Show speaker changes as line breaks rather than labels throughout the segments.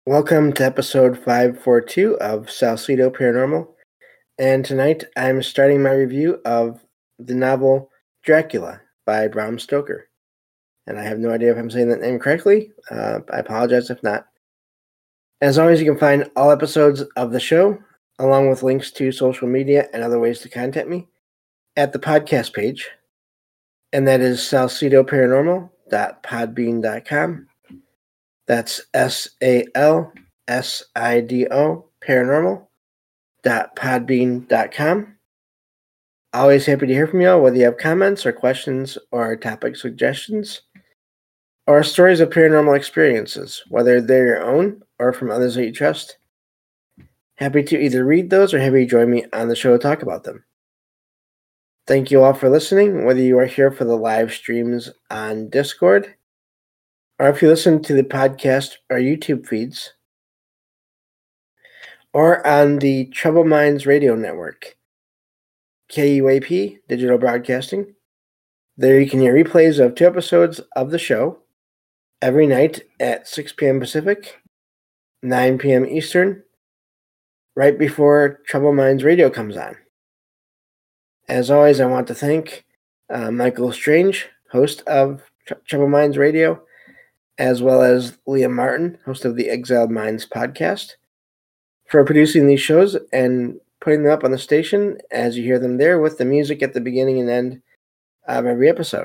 Welcome to episode 542 of Salcedo Paranormal, and tonight I'm starting my review of the novel Dracula by Bram Stoker. And I have no idea if I'm saying that name correctly. I apologize if not. As always, you can find all episodes of the show, along with links to social media and other ways to contact me, at the podcast page, and that is salcedoparanormal.podbean.com. That's SALSIDO paranormal.podbean.com. Always happy to hear from y'all, whether you have comments or questions or topic suggestions or stories of paranormal experiences, whether they're your own or from others that you trust. Happy to either read those or have you join me on the show to talk about them. Thank you all for listening, whether you are here for the live streams on Discord or if you listen to the podcast or YouTube feeds, or on the Troubled Minds Radio Network, KUAP Digital Broadcasting. There you can hear replays of 2 episodes of the show every night at 6 p.m. Pacific, 9 p.m. Eastern, right before Troubled Minds Radio comes on. As always, I want to thank Michael Strange, host of Troubled Minds Radio, as well as Liam Martin, host of the Exiled Minds podcast, for producing these shows and putting them up on the station as you hear them there with the music at the beginning and end of every episode.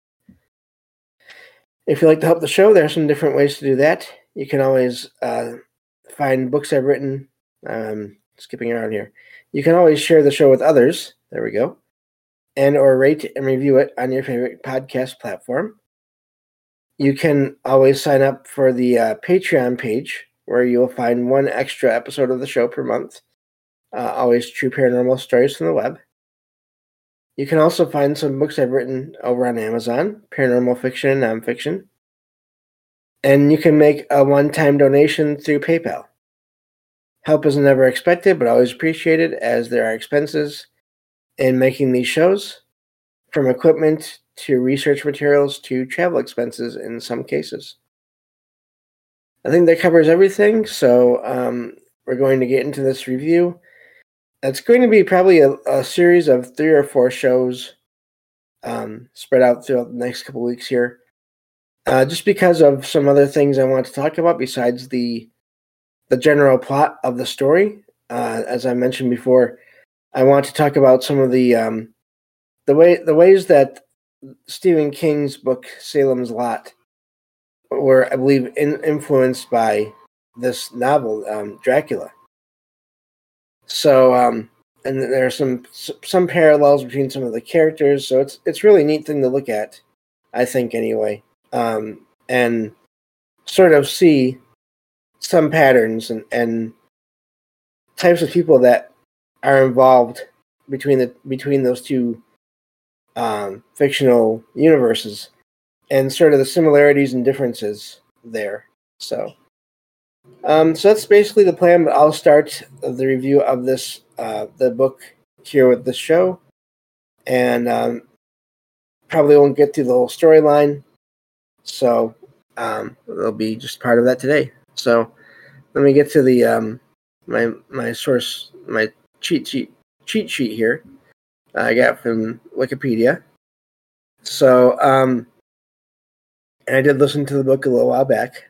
If you'd like to help the show, there are some different ways to do that. You can always find books I've written. Skipping around here. You can always share the show with others. There we go. And or rate and review it on your favorite podcast platform. You can always sign up for the Patreon page, where you'll find 1 extra episode of the show per month. Always true paranormal stories from the web. You can also find some books I've written over on Amazon, paranormal fiction and nonfiction. And you can make a one-time donation through PayPal. Help is never expected, but always appreciated, as there are expenses in making these shows, from equipment to research materials to travel expenses in some cases. I think that covers everything, so we're going to get into this review. It's going to be probably a series of 3 or 4 shows spread out throughout the next couple weeks here, just because of some other things I want to talk about besides the general plot of the story. As I mentioned before, I want to talk about some of the ways that Stephen King's book Salem's Lot were, I believe, influenced by this novel, Dracula. So, and there are some parallels between some of the characters. So it's really a neat thing to look at, I think, anyway, and sort of see some patterns and types of people that are involved between those 2 fictional universes, and sort of the similarities and differences there. So that's basically the plan, but I'll start the review of this, the book here with this show, and probably won't get through the whole storyline, so it'll be just part of that today. So let me get to the my source, my cheat sheet here I got from Wikipedia. So and I did listen to the book a little while back.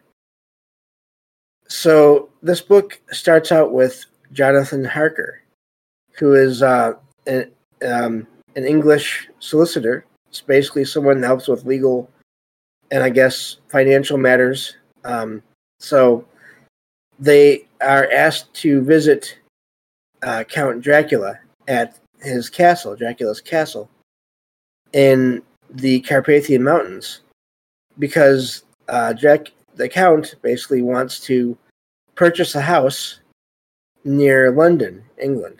So this book starts out with Jonathan Harker, who is an English solicitor. It's basically someone that helps with legal and, I guess, financial matters. So they are asked to visit Count Dracula at his castle, Dracula's castle, in the Carpathian Mountains, because the Count basically wants to purchase a house near London, England.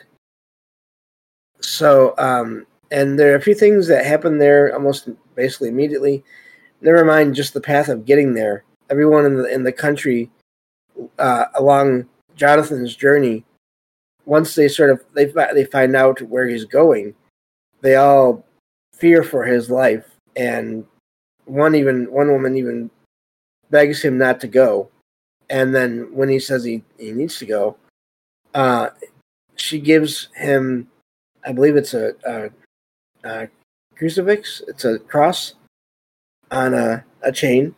So, and there are a few things that happen there almost basically immediately. Never mind just the path of getting there. Everyone in the country along Jonathan's journey, once they find out where he's going, they all fear for his life, and one woman even begs him not to go, And then when he says he needs to go, she gives him, I believe it's a crucifix. It's a cross on a chain.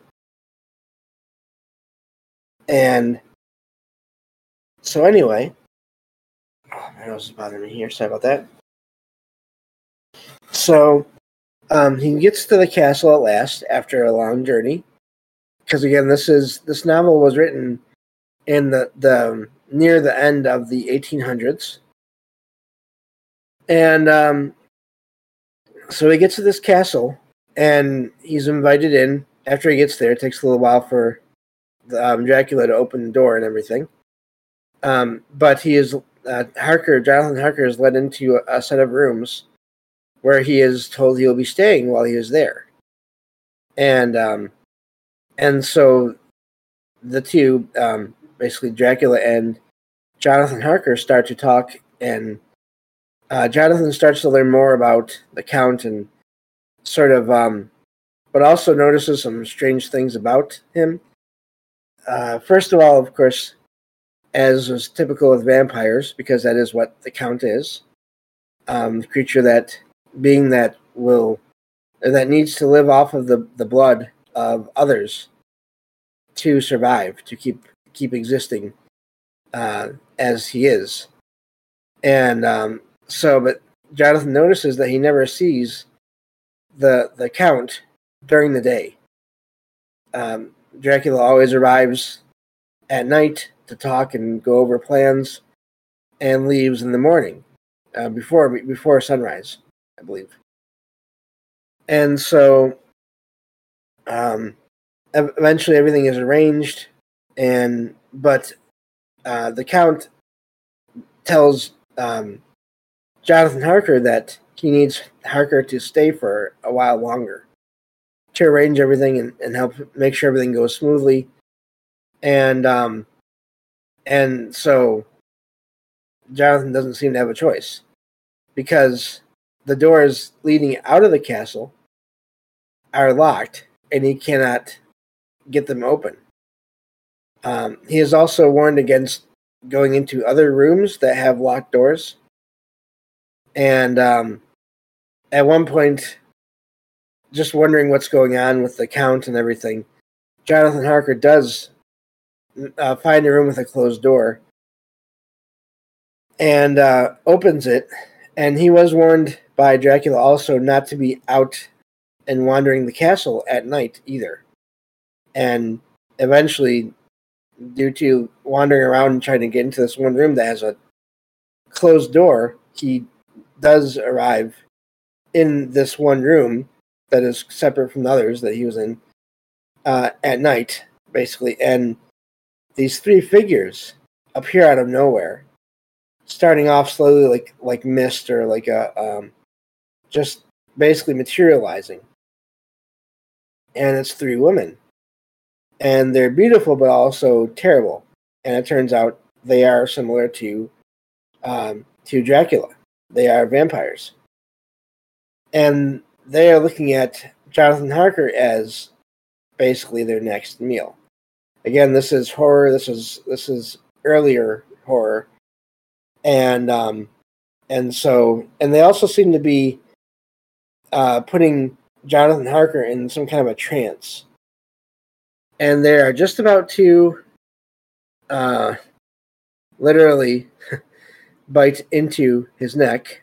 And so anyway, my nose is bothering me here. Sorry about that. So he gets to the castle at last after a long journey. Because again, this novel was written in the near the end of the 1800s, and so he gets to this castle, and he's invited in. After he gets there, it takes a little while for Dracula to open the door and everything. But he is Jonathan Harker is led into a set of rooms where he is told he will be staying while he is there, and so the two, basically Dracula and Jonathan Harker, start to talk, and Jonathan starts to learn more about the Count and sort of, but also notices some strange things about him. First of all, of course, as was typical with vampires, because that is what the Count is, the creature that needs to live off of the blood of others to survive, to keep existing as he is. And but Jonathan notices that he never sees the Count during the day. Dracula always arrives at night to talk and go over plans, and leaves in the morning, before sunrise, I believe. And so eventually everything is arranged, but the Count tells Jonathan Harker that he needs Harker to stay for a while longer to arrange everything and help make sure everything goes smoothly. And so Jonathan doesn't seem to have a choice, because the doors leading out of the castle are locked, and he cannot get them open. He is also warned against going into other rooms that have locked doors. And at one point, just wondering what's going on with the Count and everything, Jonathan Harker does find a room with a closed door and opens it. And he was warned by Dracula also not to be out and wandering the castle at night either. And eventually, due to wandering around and trying to get into this one room that has a closed door, he does arrive in this one room that is separate from the others that he was in at night, basically. And these three figures appear out of nowhere, starting off slowly like mist, or like a just basically materializing. And it's three women. And they're beautiful, but also terrible. And it turns out they are similar to Dracula. They are vampires. And they are looking at Jonathan Harker as basically their next meal. Again, this is horror. This is earlier horror. And they also seem to be putting Jonathan Harker in some kind of a trance. And they are just about to literally bite his neck,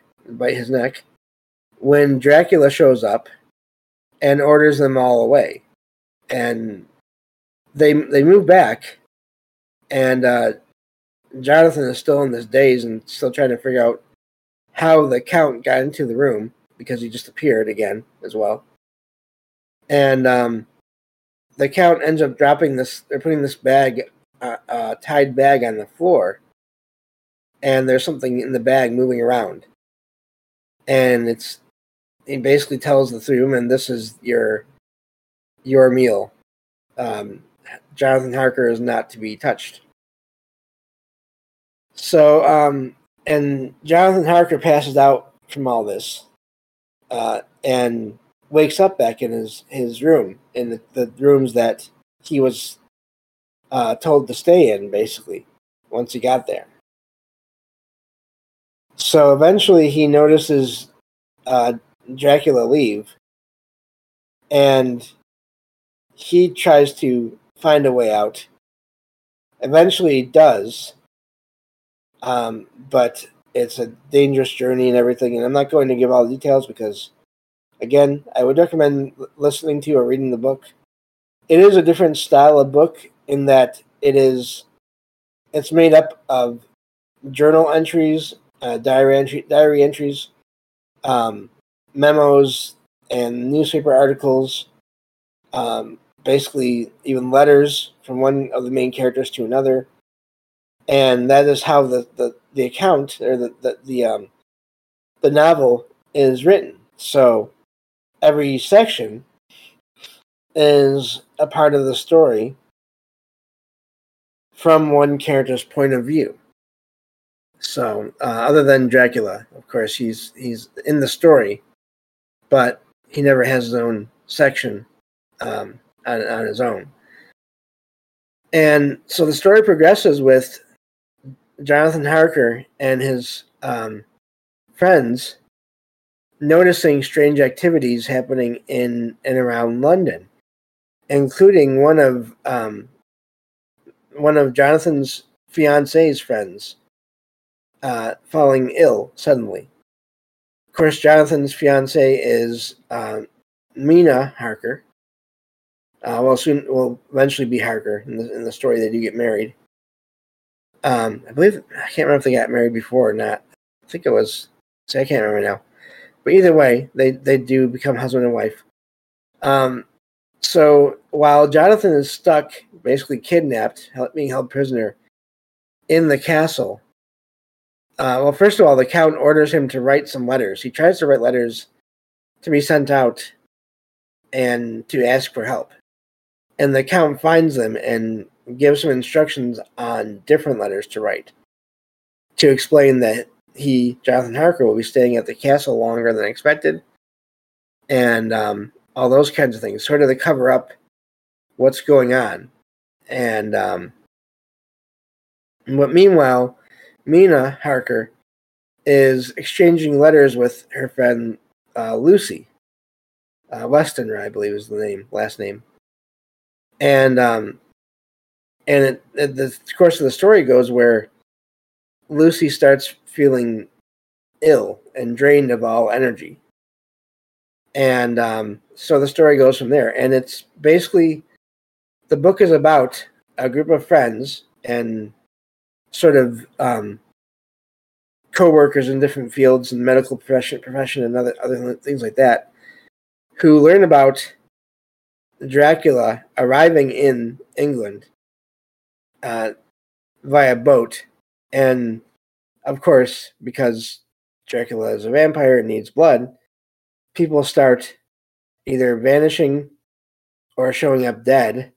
when Dracula shows up and orders them all away. And they move back, and Jonathan is still in this daze and still trying to figure out how the Count got into the room, because he just appeared again as well. And the Count ends up dropping this. They're putting this bag, tied bag, on the floor, and there's something in the bag moving around. And he basically tells the three women, "This is your meal. Jonathan Harker is not to be touched." So, and Jonathan Harker passes out from all this, and wakes up back in his room, in the rooms that he was told to stay in, basically, once he got there. So eventually he notices Dracula leave, and he tries to find a way out. Eventually he does, but it's a dangerous journey and everything, and I'm not going to give all the details because, again, I would recommend listening to or reading the book. It is a different style of book in that it's made up of journal entries, diary entries, memos, and newspaper articles, basically even letters from one of the main characters to another, and that is how the account or the novel is written. So every section is a part of the story from one character's point of view. So other than Dracula, of course, he's in the story, but he never has his own section on his own. And so the story progresses with Jonathan Harker and his friends noticing strange activities happening in and around London, including one of Jonathan's fiance's friends falling ill suddenly. Of course, Jonathan's fiance is Mina Harker. Will eventually be Harker in the story. They do get married. I believe, I can't remember if they got married before or not. I think it was. See, I can't remember now. But either way, they do become husband and wife. So while Jonathan is stuck, basically kidnapped, being held prisoner in the castle, first of all, the Count orders him to write some letters. He tries to write letters to be sent out and to ask for help. And the Count finds them and gives him instructions on different letters to write to explain that Jonathan Harker, will be staying at the castle longer than expected, and all those kinds of things, sort of to cover up what's going on. And but meanwhile, Mina Harker is exchanging letters with her friend Lucy Westenra, I believe is the last name. And the course of the story goes where Lucy starts feeling ill and drained of all energy. And so the story goes from there. And it's basically, the book is about a group of friends and sort of co-workers in different fields and medical profession and other things like that, who learn about Dracula arriving in England via boat. And of course, because Dracula is a vampire and needs blood, people start either vanishing or showing up dead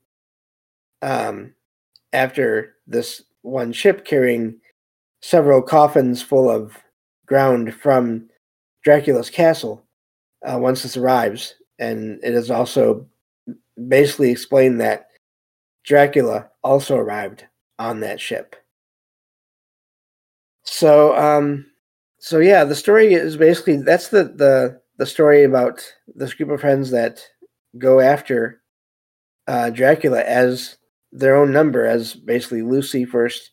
after this one ship carrying several coffins full of ground from Dracula's castle once this arrives. And it is also basically explained that Dracula also arrived on that ship. So yeah, the story is basically, that's the story about this group of friends that go after Dracula as their own number, as basically Lucy first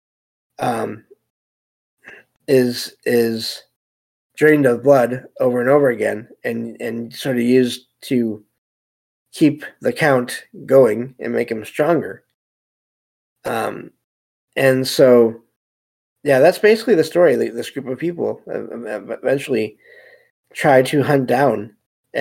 is drained of blood over and over again, and sort of used to keep the Count going and make him stronger. And so, yeah, that's basically the story. This group of people eventually try to hunt down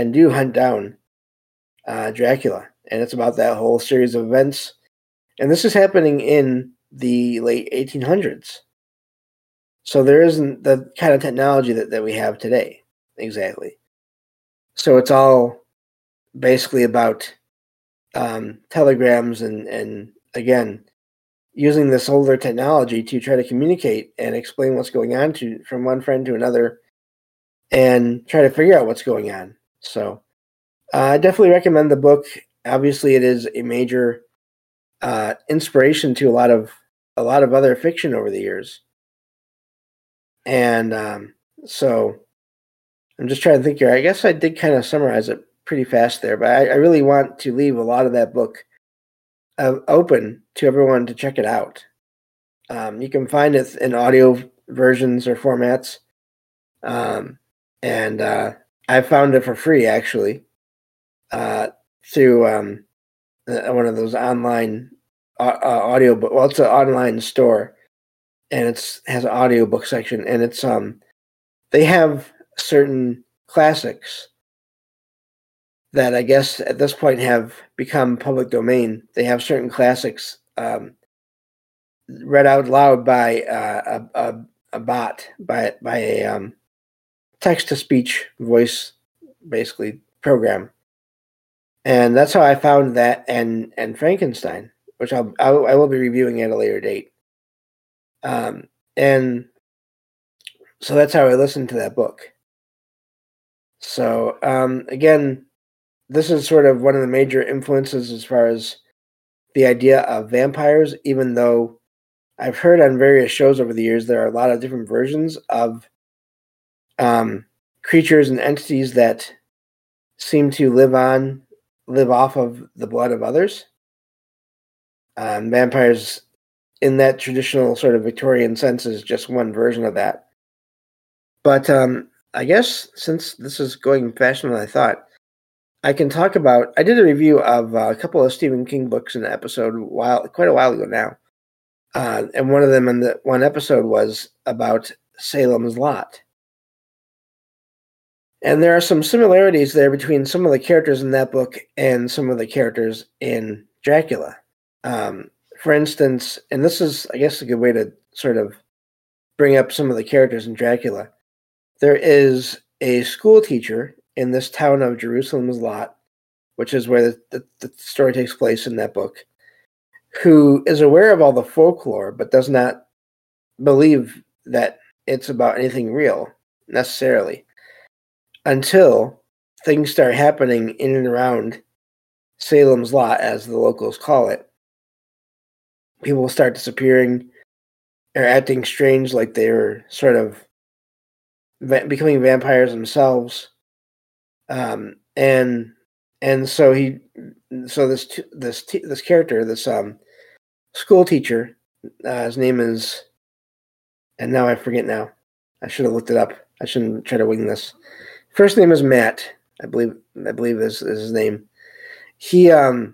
Dracula, and it's about that whole series of events. And this is happening in the late 1800s. So there isn't the kind of technology that we have today, exactly. So it's all basically about telegrams and again, using this older technology to try to communicate and explain what's going on from one friend to another and try to figure out what's going on. So I definitely recommend the book. Obviously, it is a major inspiration to a lot of other fiction over the years. And so I'm just trying to think here. I guess I did kind of summarize it pretty fast there, but I really want to leave a lot of that book open to everyone to check it out. You can find it in audio versions or formats. And I found it for free, actually, through one of those online audio book. Well, it's an online store, and has an audiobook section, and it's they have certain classics that I guess at this point have become public domain. They have certain classics read out loud by a bot, by a text-to-speech voice, basically, program. And that's how I found that and Frankenstein, which I will be reviewing at a later date. And so that's how I listened to that book. So again, this is sort of one of the major influences as far as the idea of vampires, even though I've heard on various shows over the years there are a lot of different versions of creatures and entities that seem to live off of the blood of others. Vampires, in that traditional sort of Victorian sense, is just one version of that. But I guess since this is going faster than I thought, I can talk about. I did a review of a couple of Stephen King books in an episode quite a while ago now, and one of them in the one episode was about Salem's Lot. And there are some similarities there between some of the characters in that book and some of the characters in Dracula. For instance, and this is, I guess, a good way to sort of bring up some of the characters in Dracula. There is a school teacher in this town of Jerusalem's Lot, which is where the story takes place in that book, who is aware of all the folklore but does not believe that it's about anything real, necessarily, until things start happening in and around Salem's Lot, as the locals call it. People start disappearing or acting strange, like they were sort of becoming vampires themselves. And so this character, this school teacher, his name is, and now I forget now. I should have looked it up. I shouldn't try to wing this. First name is Matt, I believe is his name. He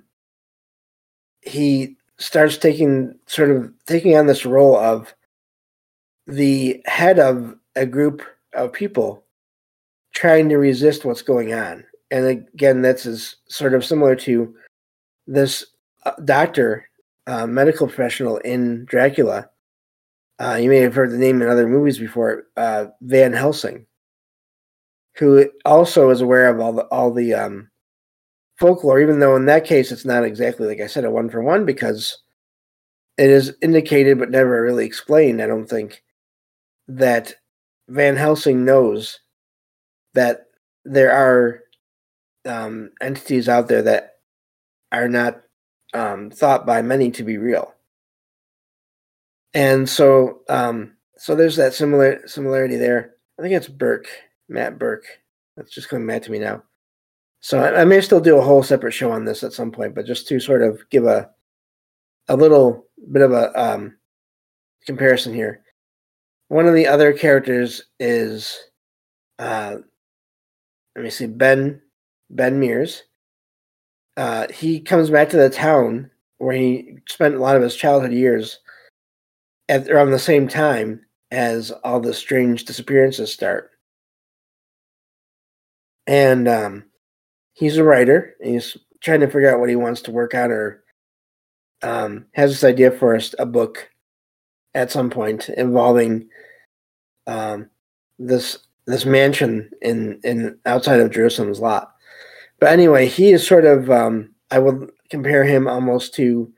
starts taking on this role of the head of a group of people trying to resist what's going on. And again, that's sort of similar to this doctor, medical professional in Dracula. You may have heard the name in other movies before, Van Helsing, who also is aware of all the folklore, even though in that case it's not exactly, like I said, a one-for-one, because it is indicated but never really explained, I don't think, that Van Helsing knows that there are entities out there that are not thought by many to be real. And so there's that similarity there. I think it's Matt Burke. That's just coming back to me now. So I may still do a whole separate show on this at some point, but just to sort of give a little bit of a comparison here. One of the other characters is, let me see, Ben Mears. He comes back to the town where he spent a lot of his childhood years at around the same time as all the strange disappearances start. And he's a writer. And he's trying to figure out what he wants to work on, or has this idea for a book at some point involving this mansion in outside of Jerusalem's Lot. But anyway, he is sort of, I would compare him almost to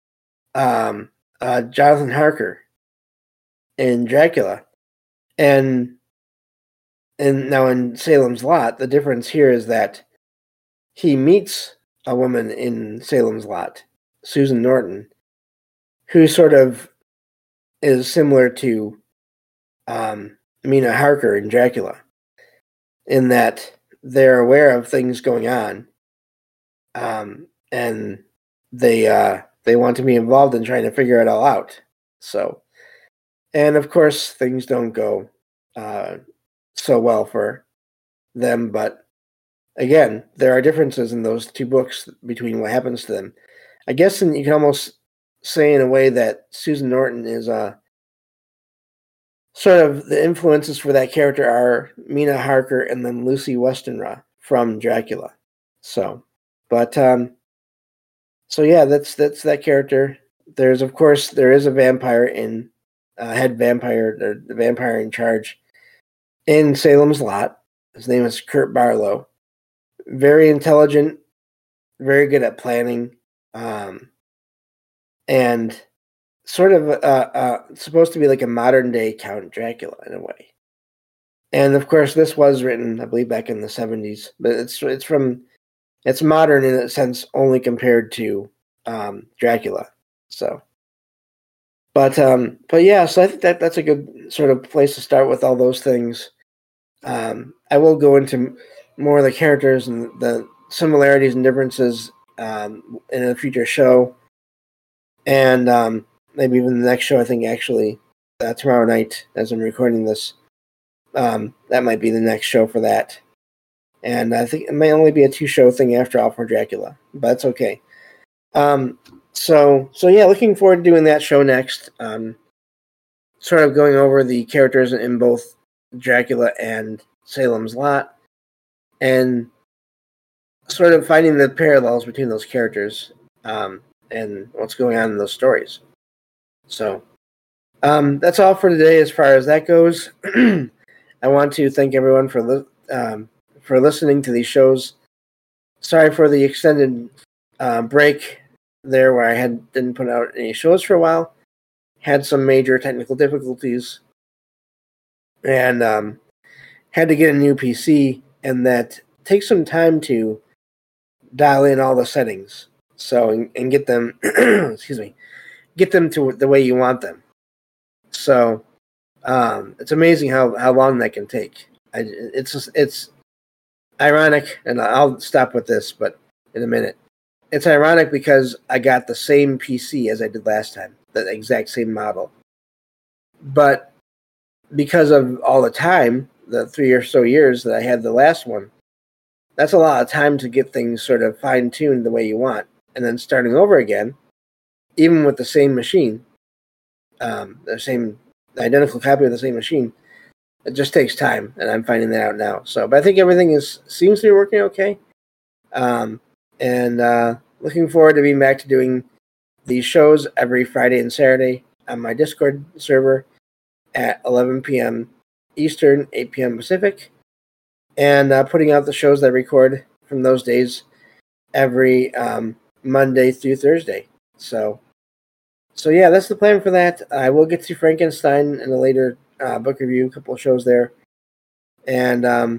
Jonathan Harker in Dracula. And now in Salem's Lot, the difference here is that he meets a woman in Salem's Lot, Susan Norton, who sort of is similar to Mina Harker in Dracula, in that they're aware of things going on, and they want to be involved in trying to figure it all out. So, and of course, things don't go so well for them. But again, there are differences in those two books between what happens to them. I guess you can almost say in a way that Susan Norton is sort of the influences for that character are Mina Harker and then Lucy Westenra from Dracula. So, but so yeah, that's that character. There is a vampire in head vampire, the vampire in charge in Salem's Lot. His name is Kurt Barlow. Very intelligent, very good at planning, and sort of supposed to be like a modern day Count Dracula in a way. And of course, this was written, I believe, back in the 70s, but it's modern in a sense only compared to Dracula. So, but yeah, so I think that's a good sort of place to start with all those things. I will go into more of the characters and the similarities and differences in a future show, and maybe even the next show. I think actually tomorrow night, as I'm recording this, that might be the next show for that. And I think it may only be a 2-show thing after all for Dracula, but it's okay. So yeah, looking forward to doing that show next. Sort of going over the characters in both Dracula and Salem's Lot, and sort of finding the parallels between those characters and what's going on in those stories. So that's all for today as far as that goes. I want to thank everyone for listening to these shows. Sorry for the extended break there where I didn't put out any shows for a while. Had some major technical difficulties and had to get a new PC, and that takes some time to dial in all the settings. So and get them get them to the way you want them. So it's amazing how long that can take. It's ironic, and I'll stop with this, but in a minute. It's ironic because I got the same PC as I did last time, the exact same model. But because of all the time, the 3 or so years that I had the last one, that's a lot of time to get things sort of fine-tuned the way you want. And then starting over again, even with the same machine, the identical copy of the same machine, it just takes time, and I'm finding that out now. So, but I think everything seems to be working okay. And looking forward to being back to doing these shows every Friday and Saturday on my Discord server at 11 p.m. Eastern, 8 p.m. Pacific, and putting out the shows that I record from those days every Monday through Thursday. So yeah, that's the plan for that. I will get to Frankenstein in a later book review, a couple of shows there, and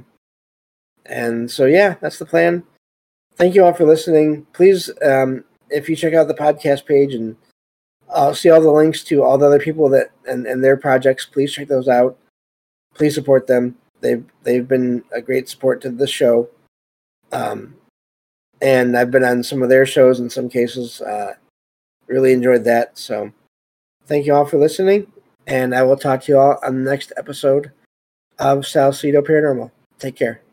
so yeah, that's the plan. Thank you all for listening. Please, if you check out the podcast page and see all the links to all the other people that and their projects, please check those out. Please support them. They've been a great support to the show, and I've been on some of their shows in some cases. Really enjoyed that. So thank you all for listening, and I will talk to you all on the next episode of Salcedo Paranormal. Take care.